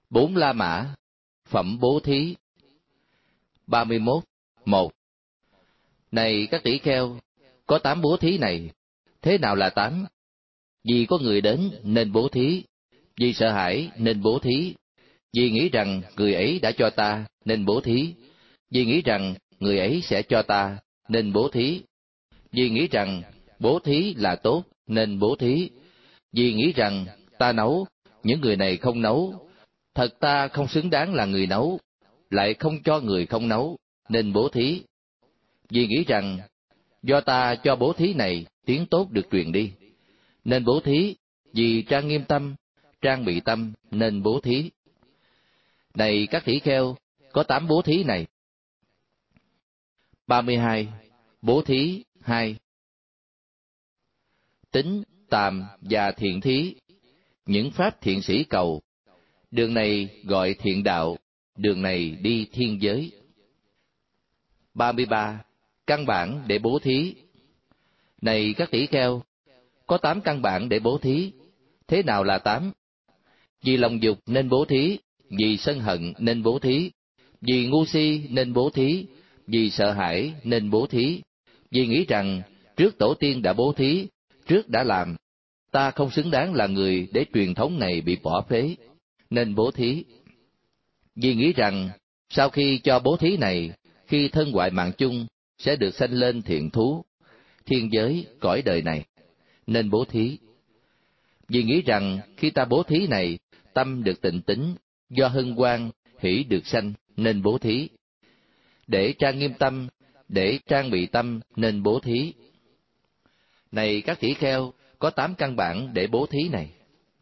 Bốn La Mã, phẩm bố thí. 31. 1. Này các tỷ kheo, có 8 bố thí này. Thế nào là 8? Vì có người đến nên bố thí, vì sợ hãi nên bố thí, vì nghĩ rằng người ấy đã cho ta nên bố thí, vì nghĩ rằng người ấy sẽ cho ta nên bố thí, vì nghĩ rằng bố thí là tốt nên bố thí, vì nghĩ rằng ta nấu, những người này không nấu, thật ta không xứng đáng là người nấu, lại không cho người không nấu, nên bố thí. Vì nghĩ rằng do ta cho bố thí này tiếng tốt được truyền đi, nên bố thí, vì trang nghiêm tâm, trang bị tâm nên bố thí. Này các tỷ kheo, có 8 bố thí này. 32. Bố thí 2. Tín, tàm và thiện thí, những pháp thiện sĩ cầu. Đường này gọi thiện đạo, đường này đi thiên giới. 33. Căn bản để bố thí. Này các tỷ kheo, có 8 căn bản để bố thí. Thế nào là 8? Vì lòng dục nên bố thí, vì sân hận nên bố thí, vì ngu si nên bố thí, vì sợ hãi nên bố thí, vì nghĩ rằng trước tổ tiên đã bố thí, trước đã làm, ta không xứng đáng là người để truyền thống này bị bỏ phế, nên bố thí. Vì nghĩ rằng sau khi cho bố thí này, khi thân hoại mạng chung sẽ được sanh lên thiện thú, thiên giới, cõi đời này, nên bố thí. Vì nghĩ rằng khi ta bố thí này, tâm được tịnh tín, do hân hoan, hỷ được sanh, nên bố thí. Để trang nghiêm tâm, để trang bị tâm, nên bố thí. Này các tỷ kheo, có 8 căn bản để bố thí này.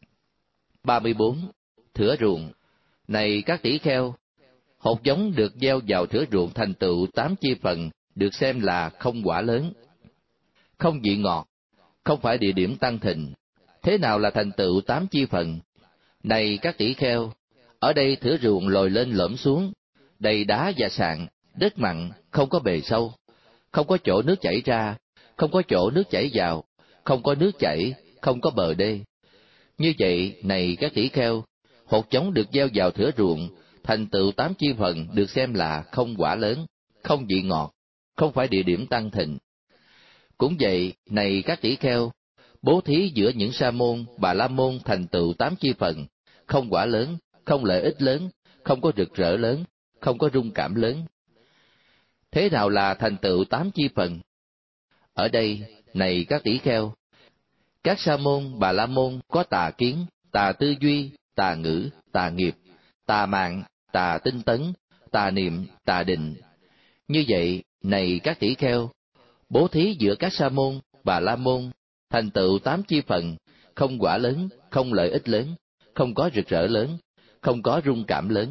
34. Thửa ruộng. Này các tỷ kheo, hột giống được gieo vào thửa ruộng thành tựu 8 chi phần được xem là không quả lớn, không vị ngọt, không phải địa điểm tăng thịnh. Thế nào là thành tựu 8 chi phần? Này các tỷ kheo, ở đây thửa ruộng lồi lên lõm xuống, đầy đá và sạn, đất mặn, không có bề sâu, không có chỗ nước chảy ra, không có chỗ nước chảy vào, không có nước chảy, không có bờ đê. Như vậy, này các tỷ kheo, hột giống được gieo vào thửa ruộng, thành tựu 8 chi phần được xem là không quả lớn, không vị ngọt, không phải địa điểm tăng thịnh. Cũng vậy, này các tỷ kheo, bố thí giữa những sa môn, bà la môn thành tựu 8 chi phần, không quả lớn, không lợi ích lớn, không có rực rỡ lớn, không có rung cảm lớn. Thế nào là thành tựu 8 chi phần? Ở đây, này các tỷ kheo, các sa môn, bà la môn có tà kiến, tà tư duy, tà ngữ, tà nghiệp, tà mạng, tà tinh tấn, tà niệm, tà định. Như vậy, này các tỷ kheo, bố thí giữa các sa môn, bà la môn thành tựu 8 chi phần, không quả lớn, không lợi ích lớn, không có rực rỡ lớn, không có rung cảm lớn.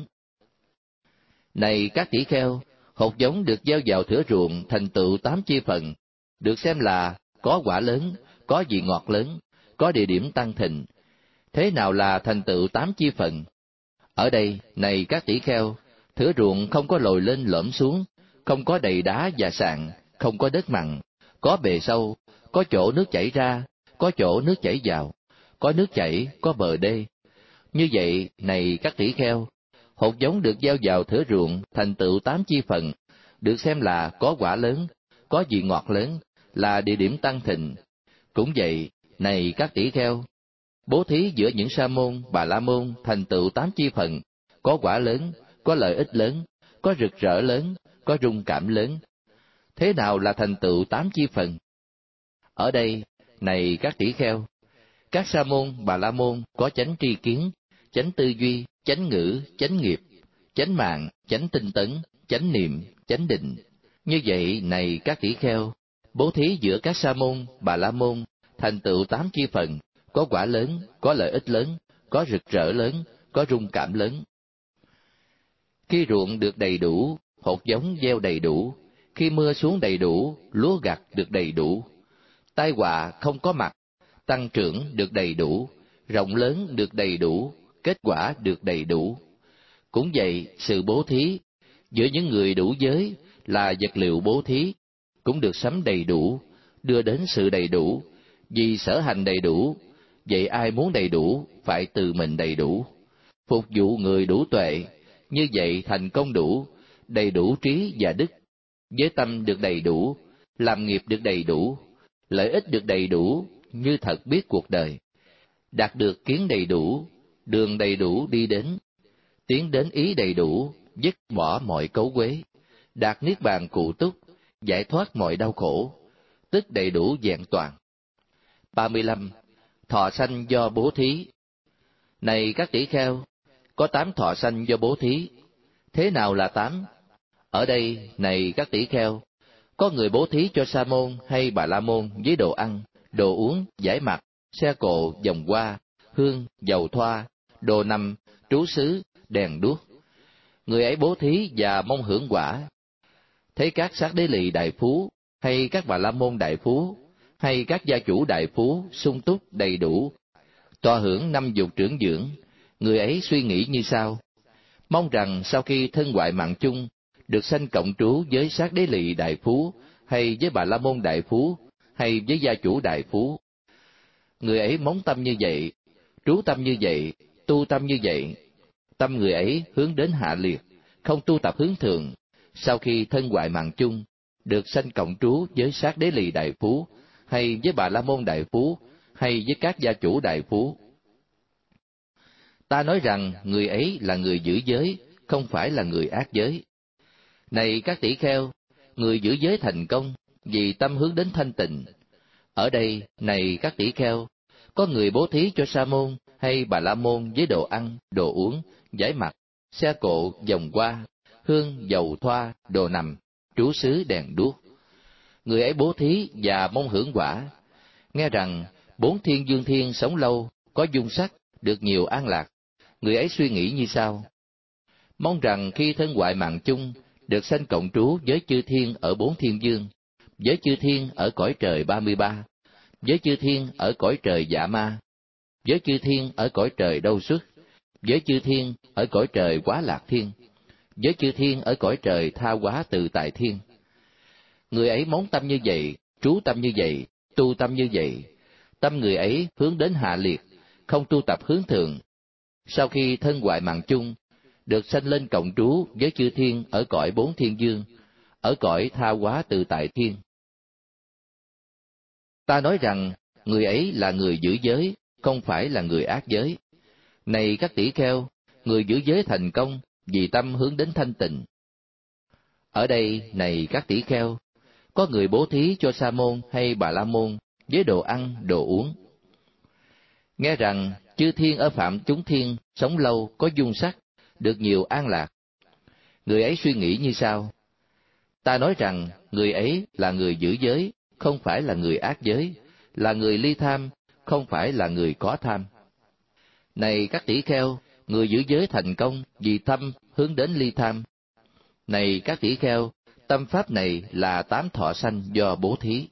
Này các tỷ kheo, hột giống được gieo vào thửa ruộng thành tựu 8 chi phần, được xem là có quả lớn, có vị ngọt lớn, có địa điểm tăng thịnh. Thế nào là thành tựu 8 chi phần? Ở đây, này các tỷ kheo, thửa ruộng không có lồi lên lõm xuống, không có đầy đá và sạn, không có đất mặn, có bề sâu, có chỗ nước chảy ra, có chỗ nước chảy vào, có nước chảy, có bờ đê. Như vậy, này các tỷ kheo, hột giống được gieo vào thửa ruộng thành tựu 8 chi phần, được xem là có quả lớn, có vị ngọt lớn, là địa điểm tăng thịnh. Cũng vậy, này các tỷ kheo, bố thí giữa những sa môn, bà la môn thành tựu 8 chi phần, có quả lớn, có lợi ích lớn, có rực rỡ lớn, có rung cảm lớn. Thế nào là thành tựu 8 chi phần? Ở đây, này các tỷ kheo, các sa môn, bà la môn có chánh tri kiến, chánh tư duy, chánh ngữ, chánh nghiệp, chánh mạng, chánh tinh tấn, chánh niệm, chánh định. Như vậy, này các tỷ kheo, bố thí giữa các sa môn, bà la môn thành tựu 8 chi phần, có quả lớn, có lợi ích lớn, có rực rỡ lớn, có rung cảm lớn. Khi ruộng được đầy đủ, hột giống gieo đầy đủ, khi mưa xuống đầy đủ, lúa gặt được đầy đủ, tai họa không có mặt, tăng trưởng được đầy đủ, rộng lớn được đầy đủ, kết quả được đầy đủ. Cũng vậy, sự bố thí giữa những người đủ giới là vật liệu bố thí, cũng được sắm đầy đủ, đưa đến sự đầy đủ, vì sở hành đầy đủ, vậy ai muốn đầy đủ phải từ mình đầy đủ. phục vụ người đủ tuệ, như vậy thành công đủ, đầy đủ trí và đức, với tâm được đầy đủ, làm nghiệp được đầy đủ, lợi ích được đầy đủ, như thật biết cuộc đời, đạt được kiến đầy đủ, đường đầy đủ đi đến, tiến đến ý đầy đủ, dứt bỏ mọi cấu quế, đạt niết bàn cụ túc, giải thoát mọi đau khổ, tức đầy đủ vẹn toàn. 35. Thọ sanh do bố thí. Này các tỷ kheo, có 8 thọ sanh do bố thí. Thế nào là 8? Ở đây, này các tỷ kheo, có người bố thí cho Sa môn hay Bà La môn với đồ ăn, đồ uống, giải mặt, xe cộ, vòng hoa, hương, dầu thoa, đồ nằm, trú xứ, đèn đuốc. Người ấy bố thí và mong hưởng quả. Thấy các sát đế lì đại phú, hay các Bà La môn đại phú, hay các gia chủ đại phú sung túc đầy đủ, tọa hưởng 50 trưởng dưỡng, người ấy suy nghĩ như sau: mong rằng sau khi thân hoại mạng chung, được sanh cộng trú với sát đế lì đại phú, hay với Bà La môn đại phú, hay với gia chủ đại phú. Người ấy móng tâm như vậy, trú tâm như vậy, tu tâm như vậy. Tâm người ấy hướng đến hạ liệt, không tu tập hướng thượng. Sau khi thân hoại mạng chung, được sanh cộng trú với sát đế lì đại phú, hay với Bà La môn đại phú, hay với các gia chủ đại phú. Ta nói rằng người ấy là người giữ giới, không phải là người ác giới. Này các tỷ kheo, người giữ giới thành công vì tâm hướng đến thanh tịnh. Ở đây, này các tỷ kheo, có người bố thí cho Sa môn hay Bà La môn với đồ ăn, đồ uống, giải mặt, xe cộ, vòng hoa, hương, dầu thoa, đồ nằm, trú xứ, đèn đuốc. Người ấy bố thí và mong hưởng quả. Nghe rằng 4 thiên dương thiên sống lâu, có dung sắc, được nhiều an lạc. Người ấy suy nghĩ như sau: mong rằng khi thân hoại mạng chung, được sanh cộng trú với chư thiên ở 4 thiên dương, với chư thiên ở cõi trời 33, với chư thiên ở cõi trời Dạ Ma, với chư thiên ở cõi trời Đâu Xuất, với chư thiên ở cõi trời Quá Lạc Thiên, với chư thiên ở cõi trời Tha Hóa Tự Tại Thiên. Người ấy móng tâm như vậy, trú tâm như vậy, tu tâm như vậy. Tâm người ấy hướng đến hạ liệt, không tu tập hướng thượng. Sau khi thân hoại mạng chung, được sanh lên cộng trú với chư thiên ở cõi 4 thiên dương, ở cõi Tha Hóa Tự Tại Thiên. Ta nói rằng người ấy là người giữ giới, không phải là người ác giới. Này các tỷ kheo, người giữ giới thành công vì tâm hướng đến thanh tịnh. Ở đây, này các tỷ kheo, có người bố thí cho Sa môn hay Bà La môn với đồ ăn, đồ uống. Nghe rằng chư thiên ở phạm chúng thiên sống lâu, có dung sắc, được nhiều an lạc. Người ấy suy nghĩ như sau: ta nói rằng người ấy là người giữ giới, không phải là người ác giới, là người ly tham, không phải là người có tham. Này các tỷ kheo, người giữ giới thành công vì tâm hướng đến ly tham. Này các tỷ kheo, tâm pháp này là 8 thọ sanh do bố thí.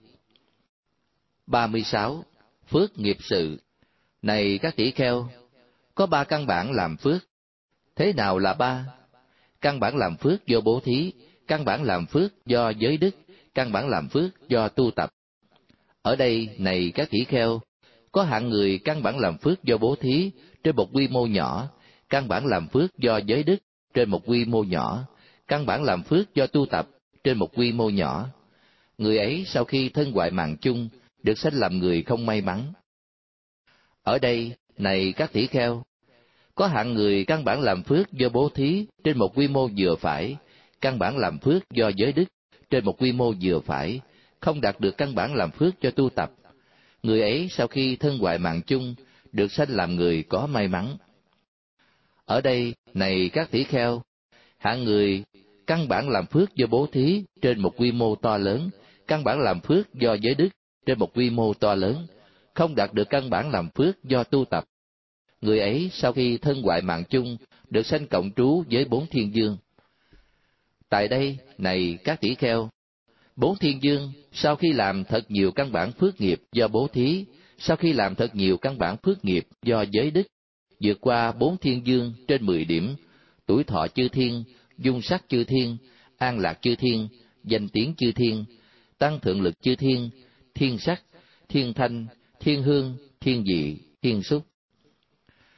36. Phước nghiệp sự. Này các tỷ kheo, có 3 căn bản làm phước. Thế nào là 3? Căn bản làm phước do bố thí, căn bản làm phước do giới đức, căn bản làm phước do tu tập. Ở đây, này các tỷ kheo, có hạng người căn bản làm phước do bố thí trên một quy mô nhỏ, căn bản làm phước do giới đức trên một quy mô nhỏ, căn bản làm phước do tu tập trên một quy mô nhỏ. Người ấy sau khi thân hoại mạng chung, được sanh làm người không may mắn. Ở đây, này các tỷ kheo, có hạng người căn bản làm phước do bố thí trên một quy mô vừa phải, căn bản làm phước do giới đức trên một quy mô vừa phải, không đạt được căn bản làm phước cho tu tập. Người ấy sau khi thân hoại mạng chung, được sanh làm người có may mắn. Ở đây, này các tỷ kheo, hạng người căn bản làm phước do bố thí trên một quy mô to lớn, căn bản làm phước do giới đức trên một quy mô to lớn, không đạt được căn bản làm phước do tu tập. Người ấy sau khi thân hoại mạng chung, được sanh cộng trú với 4 thiên dương. Tại đây, này các tỷ kheo, 4 thiên dương sau khi làm thật nhiều căn bản phước nghiệp do bố thí, sau khi làm thật nhiều căn bản phước nghiệp do giới đức, vượt qua 4 thiên dương trên 10 điểm, tuổi thọ chư thiên, dung sắc chư thiên, an lạc chư thiên, danh tiếng chư thiên, tăng thượng lực chư thiên, thiên sắc, thiên thanh, thiên hương, thiên vị, thiên xúc.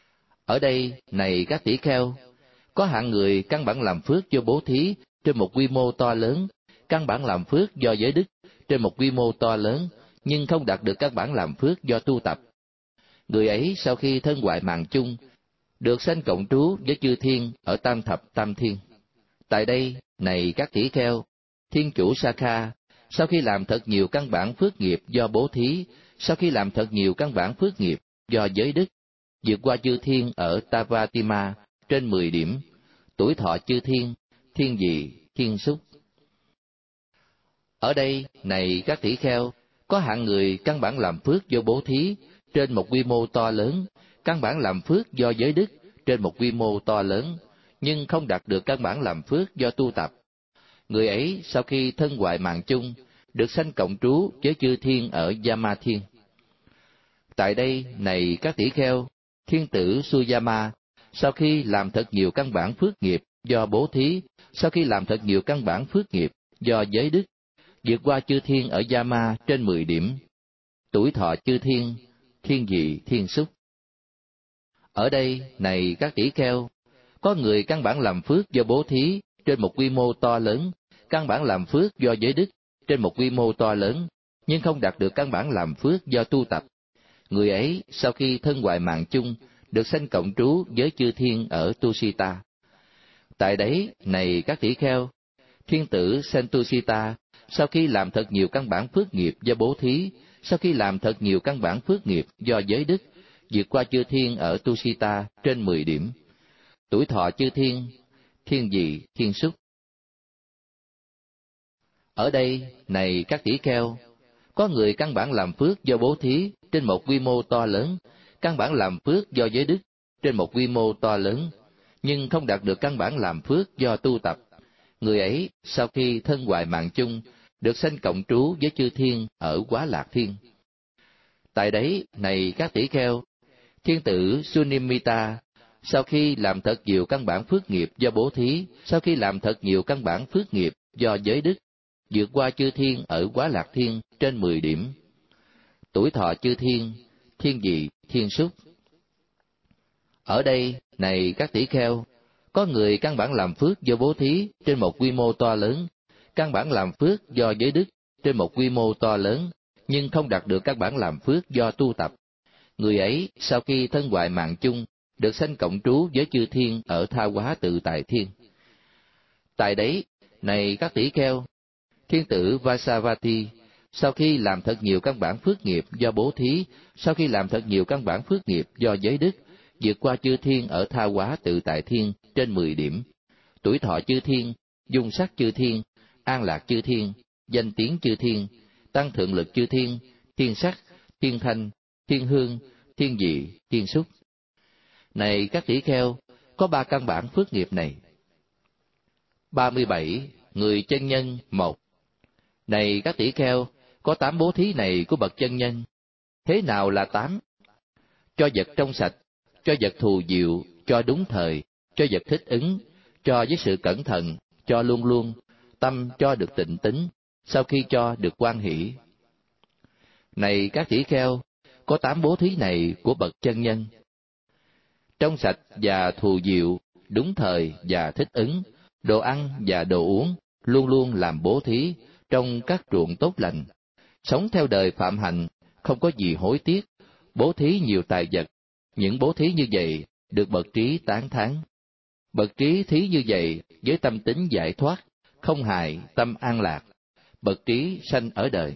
Ở đây, này các tỷ kheo, có hạng người căn bản làm phước do bố thí trên một quy mô to lớn, căn bản làm phước do giới đức trên một quy mô to lớn, nhưng không đạt được căn bản làm phước do tu tập. Người ấy sau khi thân hoại mạng chung, được sanh cộng trú với chư thiên ở tam thập tam thiên. Tại đây, này các tỷ kheo, thiên chủ Sakha, sau khi làm thật nhiều căn bản phước nghiệp do bố thí, sau khi làm thật nhiều căn bản phước nghiệp do giới đức, vượt qua chư thiên ở Tavatima trên 10 điểm, tuổi thọ chư thiên, thiên vị, thiên súc. Ở đây, này các tỷ kheo, có hạng người căn bản làm phước do bố thí trên một quy mô to lớn, căn bản làm phước do giới đức trên một quy mô to lớn, nhưng không đạt được căn bản làm phước do tu tập. Người ấy sau khi thân hoại mạng chung, được sanh cộng trú với chư thiên ở Yama Thiên. Tại đây, này các tỷ kheo, thiên tử Suyama, sau khi làm thật nhiều căn bản phước nghiệp do bố thí, sau khi làm thật nhiều căn bản phước nghiệp do giới đức, vượt qua chư thiên ở Yama trên 10 điểm, tuổi thọ chư thiên, thiên vị, thiên súc. Ở đây, này các tỷ kheo, có người căn bản làm phước do bố thí trên một quy mô to lớn, căn bản làm phước do giới đức trên một quy mô to lớn, nhưng không đạt được căn bản làm phước do tu tập. Người ấy sau khi thân hoại mạng chung, được sanh cộng trú với chư thiên ở Tusita. Tại đấy, này các tỷ kheo, thiên tử Sentusita, sau khi làm thật nhiều căn bản phước nghiệp do bố thí, sau khi làm thật nhiều căn bản phước nghiệp do giới đức, vượt qua chư thiên ở Tusita trên 10 điểm, tuổi thọ chư thiên, thiên vị, thiên súc. Ở đây, này các tỷ kheo, có người căn bản làm phước do bố thí trên một quy mô to lớn, căn bản làm phước do giới đức trên một quy mô to lớn, nhưng không đạt được căn bản làm phước do tu tập. Người ấy sau khi thân hoại mạng chung, được sanh cộng trú với chư thiên ở Quá Lạc Thiên. Tại đấy, này các tỷ kheo, thiên tử Sunimita, sau khi làm thật nhiều căn bản phước nghiệp do bố thí, sau khi làm thật nhiều căn bản phước nghiệp do giới đức, vượt qua chư thiên ở Quá Lạc Thiên trên 10 điểm, tuổi thọ chư thiên, thiên vị, thiên súc. Ở đây, này các tỷ kheo, có người căn bản làm phước do bố thí trên một quy mô to lớn, căn bản làm phước do giới đức trên một quy mô to lớn, nhưng không đạt được căn bản làm phước do tu tập. Người ấy sau khi thân hoại mạng chung, được sanh cộng trú với chư thiên ở Tha Hóa Tự Tại Thiên. Tại đấy, này các tỷ kheo, thiên tử Vasavati, sau khi làm thật nhiều căn bản phước nghiệp do bố thí, sau khi làm thật nhiều căn bản phước nghiệp do giới đức, vượt qua chư thiên ở Tha Hóa Tự Tại Thiên trên 10 điểm, tuổi thọ chư thiên, dung sắc chư thiên, an lạc chư thiên, danh tiếng chư thiên, tăng thượng lực chư thiên, thiên sắc, thiên thanh, thiên hương, thiên vị, thiên súc. Này các tỷ kheo, có 3 căn bản phước nghiệp này. 37. Người chân nhân 1. Này các tỷ kheo, có 8 bố thí này của bậc chân nhân. Thế nào là 8? Cho vật trong sạch, cho vật thù diệu, cho đúng thời, cho vật thích ứng, cho với sự cẩn thận, cho luôn luôn, tâm cho được tịnh tín, sau khi cho được hoan hỷ. Này các tỷ kheo, có 8 bố thí này của bậc chân nhân. Trong sạch và thù diệu, đúng thời và thích ứng, đồ ăn và đồ uống, luôn luôn làm bố thí trong các ruộng tốt lành, sống theo đời phạm hạnh, không có gì hối tiếc, bố thí nhiều tài vật. Những bố thí như vậy được bậc trí tán thán. Bậc trí thí như vậy với tâm tính giải thoát, không hại, tâm an lạc, bậc trí sanh ở đời.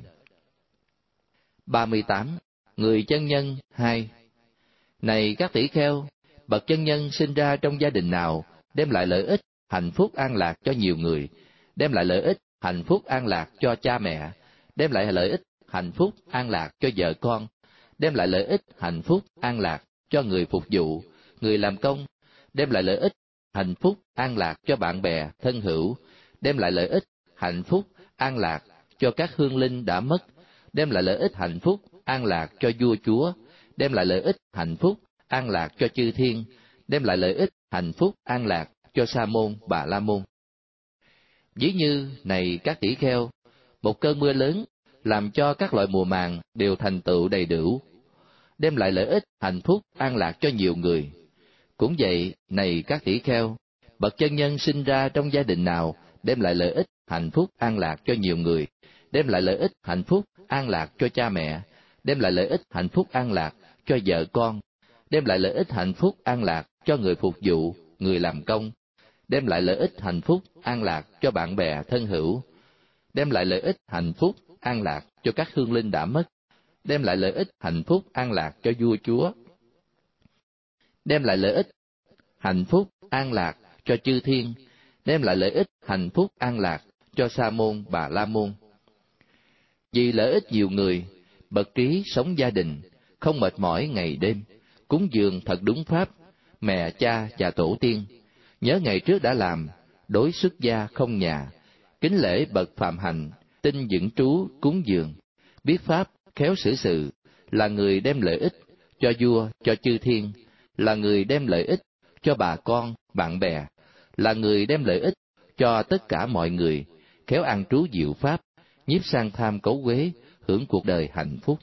38. Người chân nhân 2. Này các tỷ kheo, bậc chân nhân sinh ra trong gia đình nào, đem lại lợi ích, hạnh phúc an lạc cho nhiều người, đem lại lợi ích, hạnh phúc an lạc cho cha mẹ, đem lại lợi ích, hạnh phúc an lạc cho vợ con, đem lại lợi ích, hạnh phúc an lạc cho người phục vụ, người làm công, đem lại lợi ích, hạnh phúc an lạc cho bạn bè, thân hữu, đem lại lợi ích, hạnh phúc an lạc cho các hương linh đã mất, đem lại lợi ích, hạnh phúc an lạc cho vua chúa, đem lại lợi ích, hạnh phúc an lạc cho chư thiên, đem lại lợi ích, hạnh phúc an lạc cho Sa môn, Bà La môn. Ví như này các tỷ kheo, một cơn mưa lớn làm cho các loại mùa màng đều thành tựu đầy đủ, đem lại lợi ích, hạnh phúc an lạc cho nhiều người. Cũng vậy, này các tỷ kheo, bậc chân nhân sinh ra trong gia đình nào đem lại lợi ích, hạnh phúc, an lạc cho nhiều người, đem lại lợi ích, hạnh phúc, an lạc cho cha mẹ, đem lại lợi ích, hạnh phúc, an lạc cho vợ con, đem lại lợi ích, hạnh phúc, an lạc cho người phục vụ, người làm công, đem lại lợi ích, hạnh phúc, an lạc cho bạn bè thân hữu, đem lại lợi ích, hạnh phúc, an lạc cho các hương linh đã mất, đem lại lợi ích, hạnh phúc, an lạc cho vua chúa, đem lại lợi ích, hạnh phúc, an lạc cho chư thiên, đem lại lợi ích, hạnh phúc, an lạc cho Sa môn Bà La môn. Vì lợi ích nhiều người, bậc trí sống gia đình, không mệt mỏi ngày đêm, cúng dường thật đúng pháp, mẹ cha và tổ tiên, nhớ ngày trước đã làm, đối xuất gia không nhà, kính lễ bậc phạm hạnh, tin vững trú cúng dường, biết pháp, khéo xử sự, là người đem lợi ích cho vua, cho chư thiên, là người đem lợi ích cho bà con, bạn bè, là người đem lợi ích cho tất cả mọi người, khéo an trú diệu pháp, nhiếp sang tham cấu uế, hưởng cuộc đời hạnh phúc.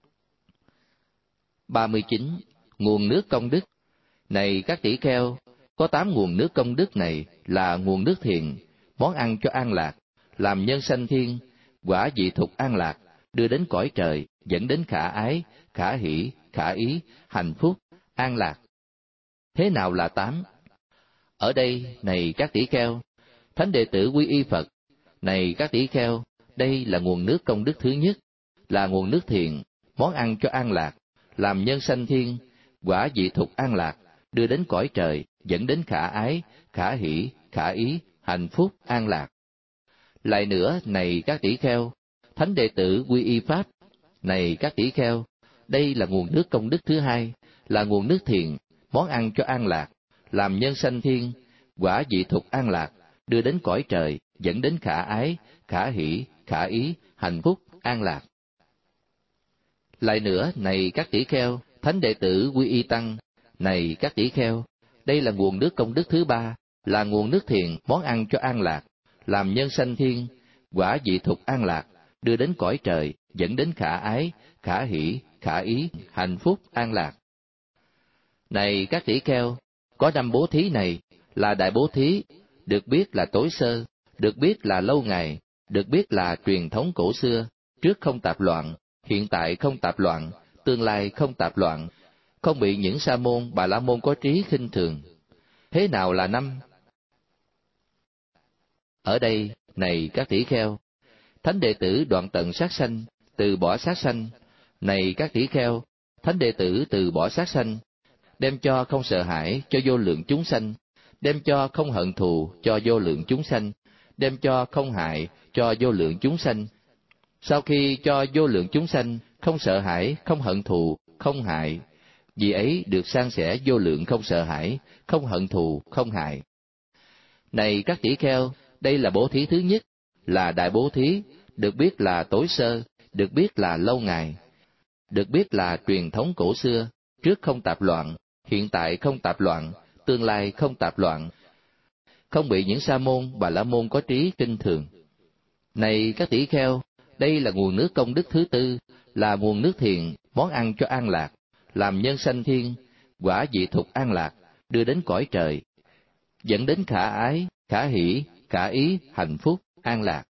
39. Nguồn nước công đức. Này các tỷ kheo, có 8 nguồn nước công đức này là nguồn nước thiện, món ăn cho an lạc, làm nhân sanh thiên, quả vị thục an lạc, đưa đến cõi trời, dẫn đến khả ái, khả hỷ, khả ý, hạnh phúc, an lạc. Thế nào là 8? Ở đây, này các tỷ kheo, thánh đệ tử quy y Phật, này các tỷ kheo, đây là nguồn nước công đức thứ nhất, là nguồn nước thiện, món ăn cho an lạc, làm nhân sanh thiên, quả vị thục an lạc, đưa đến cõi trời, dẫn đến khả ái, khả hỷ, khả ý, hạnh phúc, an lạc. Lại nữa, này các tỷ kheo, thánh đệ tử quy y Pháp, này các tỷ kheo, đây là nguồn nước công đức thứ hai, là nguồn nước thiện, món ăn cho an lạc, làm nhân sanh thiên, quả vị thục an lạc, đưa đến cõi trời, dẫn đến khả ái, khả hỷ, khả ý, hạnh phúc, an lạc. Lại nữa, này các tỷ kheo, thánh đệ tử quy y Tăng, này các tỷ kheo, đây là nguồn nước công đức thứ ba, là nguồn nước thiện, món ăn cho an lạc, làm nhân sanh thiên, quả vị thục an lạc, đưa đến cõi trời, dẫn đến khả ái, khả hỷ, khả ý, hạnh phúc, an lạc. Này các tỷ kheo, có 5 bố thí này là đại bố thí, được biết là tối sơ, được biết là lâu ngày, được biết là truyền thống cổ xưa, trước không tạp loạn, hiện tại không tạp loạn, tương lai không tạp loạn, không bị những sa môn Bà La môn có trí khinh thường. Thế nào là 5? Ở đây, này các tỷ kheo, thánh đệ tử đoạn tận sát sanh, từ bỏ sát sanh, này các tỷ kheo, thánh đệ tử từ bỏ sát sanh, đem cho không sợ hãi cho vô lượng chúng sanh, đem cho không hận thù cho vô lượng chúng sanh, đem cho không hại cho vô lượng chúng sanh. Sau khi cho vô lượng chúng sanh không sợ hãi, không hận thù, không hại, vì ấy được san sẻ vô lượng không sợ hãi, không hận thù, không hại. Này các tỷ kheo, đây là bố thí thứ nhất, là đại bố thí, được biết là tối sơ, được biết là lâu ngày, được biết là truyền thống cổ xưa, trước không tạp loạn, hiện tại không tạp loạn, tương lai không tạp loạn, không bị những sa môn Bà La môn có trí kinh thường. Này các tỷ kheo, đây là nguồn nước công đức thứ tư, là nguồn nước thiện, món ăn cho an lạc, làm nhân sanh thiên, quả vị thục an lạc, đưa đến cõi trời, dẫn đến khả ái, khả hỷ, khả ý, hạnh phúc, an lạc.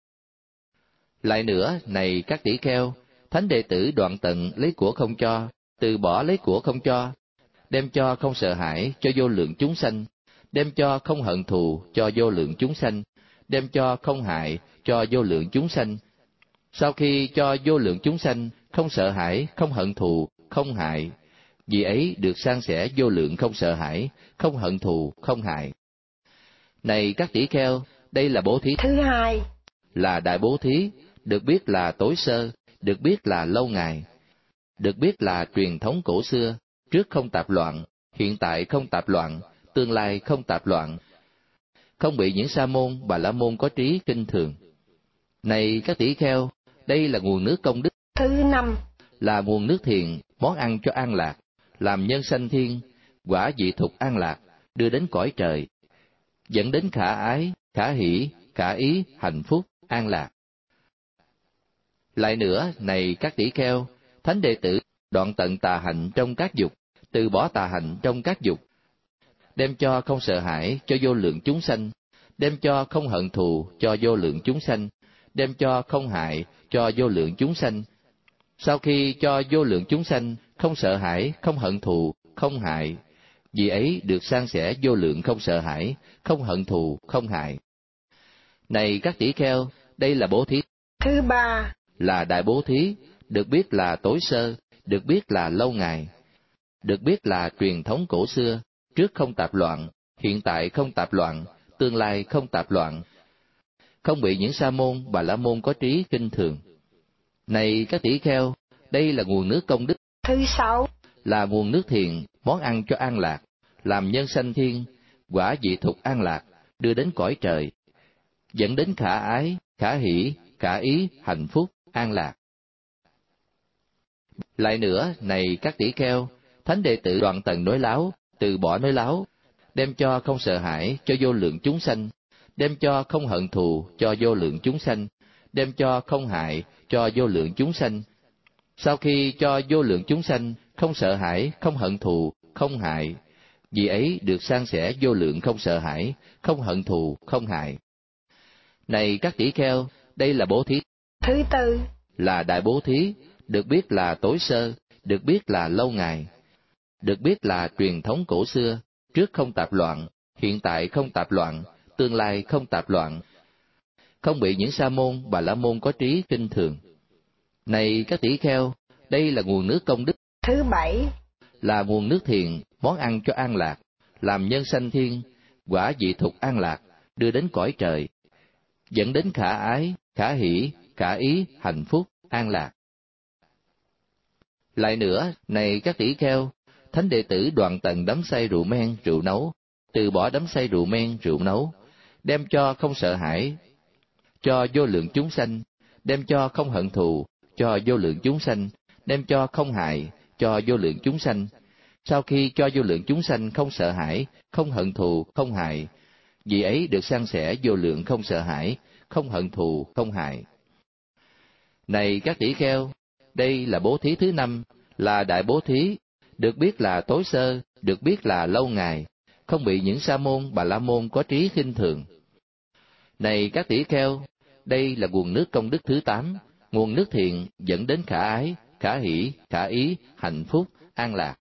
Lại nữa, này các tỷ kheo, thánh đệ tử đoạn tận lấy của không cho, từ bỏ lấy của không cho, đem cho không sợ hãi cho vô lượng chúng sanh, đem cho không hận thù cho vô lượng chúng sanh, đem cho không hại cho vô lượng chúng sanh. Sau khi cho vô lượng chúng sanh không sợ hãi, không hận thù, không hại, vì ấy được san sẻ vô lượng không sợ hãi, không hận thù, không hại. Này các tỷ kheo, đây là bố thí thứ hai, là đại bố thí, được biết là tối sơ, được biết là lâu ngày, được biết là truyền thống cổ xưa, trước không tạp loạn, hiện tại không tạp loạn, tương lai không tạp loạn, không bị những sa môn Bà La môn có trí kinh thường. Này các tỷ kheo, đây là nguồn nước công đức thứ năm, là nguồn nước thiện, món ăn cho an lạc, làm nhân sanh thiên, quả vị thục an lạc, đưa đến cõi trời, dẫn đến khả ái, khả hỷ, khả ý, hạnh phúc, an lạc. Lại nữa, này các tỷ kheo, thánh đệ tử đoạn tận tà hạnh trong các dục, từ bỏ tà hạnh trong các dục, đem cho không sợ hãi cho vô lượng chúng sanh, đem cho không hận thù cho vô lượng chúng sanh, đem cho không hại cho vô lượng chúng sanh. Sau khi cho vô lượng chúng sanh không sợ hãi, không hận thù, không hại, vì ấy được san sẻ vô lượng không sợ hãi, không hận thù, không hại. Này các tỷ kheo, đây là bố thí thứ ba, là đại bố thí, được biết là tối sơ, được biết là lâu ngày, được biết là truyền thống cổ xưa, trước không tạp loạn, hiện tại không tạp loạn, tương lai không tạp loạn, không bị những sa môn bà la môn có trí khinh thường. Này các tỷ kheo, đây là nguồn nước công đức thứ sáu, là nguồn nước thiện, món ăn cho an lạc, làm nhân sanh thiên, quả vị thục an lạc, đưa đến cõi trời, dẫn đến khả ái, khả hỷ, khả ý, hạnh phúc, an lạc. Lại nữa, này các tỷ kheo, thánh đệ tử Đoạn Tần nói láo, từ bỏ nói láo, đem cho không sợ hãi cho vô lượng chúng sanh, đem cho không hận thù cho vô lượng chúng sanh, đem cho không hại cho vô lượng chúng sanh. Sau khi cho vô lượng chúng sanh không sợ hãi, không hận thù, không hại, vì ấy được san sẻ vô lượng không sợ hãi, không hận thù, không hại. Này các tỷ kheo, đây là bố thí thứ tư, là đại bố thí, được biết là tối sơ, được biết là lâu ngày, được biết là truyền thống cổ xưa, trước không tạp loạn, hiện tại không tạp loạn, tương lai không tạp loạn, không bị những sa môn bà la môn có trí khinh thường. Này các tỷ kheo, đây là nguồn nước công đức thứ bảy, là nguồn nước thiện, món ăn cho an lạc, làm nhân sanh thiên, quả vị thục an lạc, đưa đến cõi trời, dẫn đến khả ái, khả hỷ, khả ý, hạnh phúc, an lạc. Lại nữa, này các tỷ kheo, thánh đệ tử Đoạn Tần đắm say rượu men, rượu nấu, từ bỏ đắm say rượu men, rượu nấu, đem cho không sợ hãi cho vô lượng chúng sanh, đem cho không hận thù cho vô lượng chúng sanh, đem cho không hại cho vô lượng chúng sanh. Sau khi cho vô lượng chúng sanh không sợ hãi, không hận thù, không hại, vì ấy được san sẻ vô lượng không sợ hãi, không hận thù, không hại. Này các tỷ kheo, đây là bố thí thứ năm, là đại bố thí, được biết là tối sơ, được biết là lâu ngày, không bị những sa môn bà la môn có trí khinh thường. Này các tỷ kheo, đây là nguồn nước công đức thứ 8, nguồn nước thiện dẫn đến khả ái, khả hỷ, khả ý, hạnh phúc, an lạc.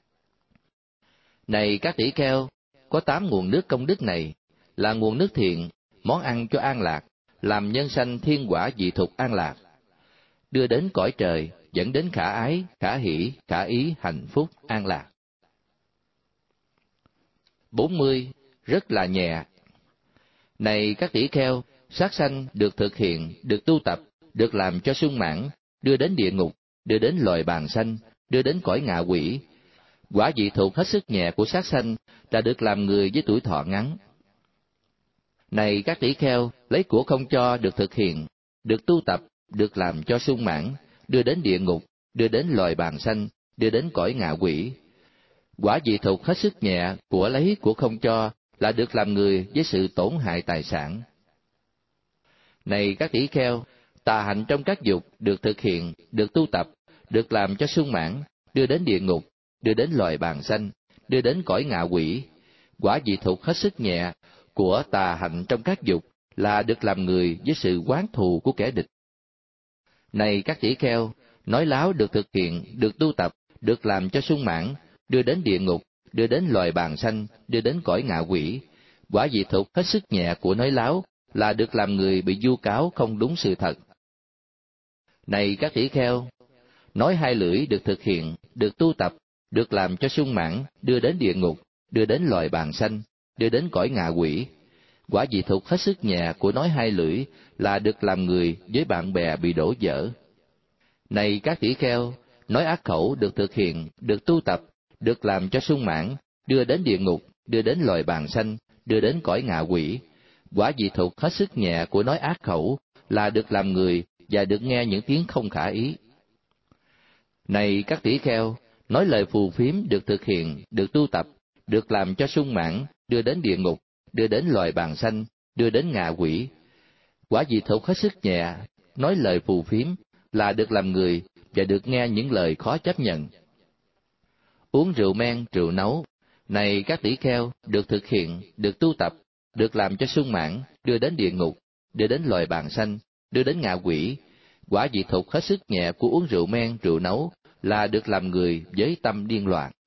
Này các tỷ kheo, có 8 nguồn nước công đức này, là nguồn nước thiện, món ăn cho an lạc, làm nhân sanh thiên quả vị thục an lạc, đưa đến cõi trời, dẫn đến khả ái, khả hỷ, khả ý, hạnh phúc, an lạc. 40. Rất là nhẹ. Này các tỷ kheo, sát sanh được thực hiện, được tu tập, được làm cho sung mãn, đưa đến địa ngục, đưa đến loài bàng sanh, đưa đến cõi ngạ quỷ. Quả vị thuộc hết sức nhẹ của sát sanh là được làm người với tuổi thọ ngắn. Này các tỷ kheo, lấy của không cho được thực hiện, được tu tập, được làm cho sung mãn, đưa đến địa ngục, đưa đến loài bàng sanh, đưa đến cõi ngạ quỷ. Quả vị thuộc hết sức nhẹ của lấy của không cho là được làm người với sự tổn hại tài sản. Này các tỷ kheo, tà hạnh trong các dục được thực hiện, được tu tập, được làm cho sung mãn, đưa đến địa ngục, đưa đến loài bàng sanh, đưa đến cõi ngạ quỷ. Quả vị thuộc hết sức nhẹ của tà hạnh trong các dục là được làm người với sự oán thù của kẻ địch. Này các tỷ kheo, nói láo được thực hiện, được tu tập, được làm cho sung mãn, đưa đến địa ngục, đưa đến loài bàng sanh, đưa đến cõi ngạ quỷ. Quả vị thuộc hết sức nhẹ của nói láo là được làm người bị vu cáo không đúng sự thật. Này các tỷ kheo, nói hai lưỡi được thực hiện, được tu tập, được làm cho sung mãn, đưa đến địa ngục, đưa đến loài bàng sanh, đưa đến cõi ngạ quỷ. Quả vị thuộc hết sức nhẹ của nói hai lưỡi là được làm người với bạn bè bị đổ vỡ. Này các tỷ kheo, nói ác khẩu được thực hiện, được tu tập, được làm cho sung mãn, đưa đến địa ngục, đưa đến loài bàng sanh, đưa đến cõi ngạ quỷ. Quả vị thuộc hết sức nhẹ của nói ác khẩu là được làm người và được nghe những tiếng không khả ý. Này các tỷ kheo, nói lời phù phiếm được thực hiện, được tu tập, được làm cho sung mãn, đưa đến địa ngục, đưa đến loài bàng sanh, đưa đến ngạ quỷ. Quả vị thuộc hết sức nhẹ, nói lời phù phiếm là được làm người và được nghe những lời khó chấp nhận. Uống rượu men, rượu nấu, Này các tỷ kheo, được thực hiện, được tu tập, được làm cho sung mãn, đưa đến địa ngục, đưa đến loài bàn sanh, đưa đến ngạ quỷ. Quả diệt thục hết sức nhẹ của uống rượu men, rượu nấu là được làm người với tâm điên loạn.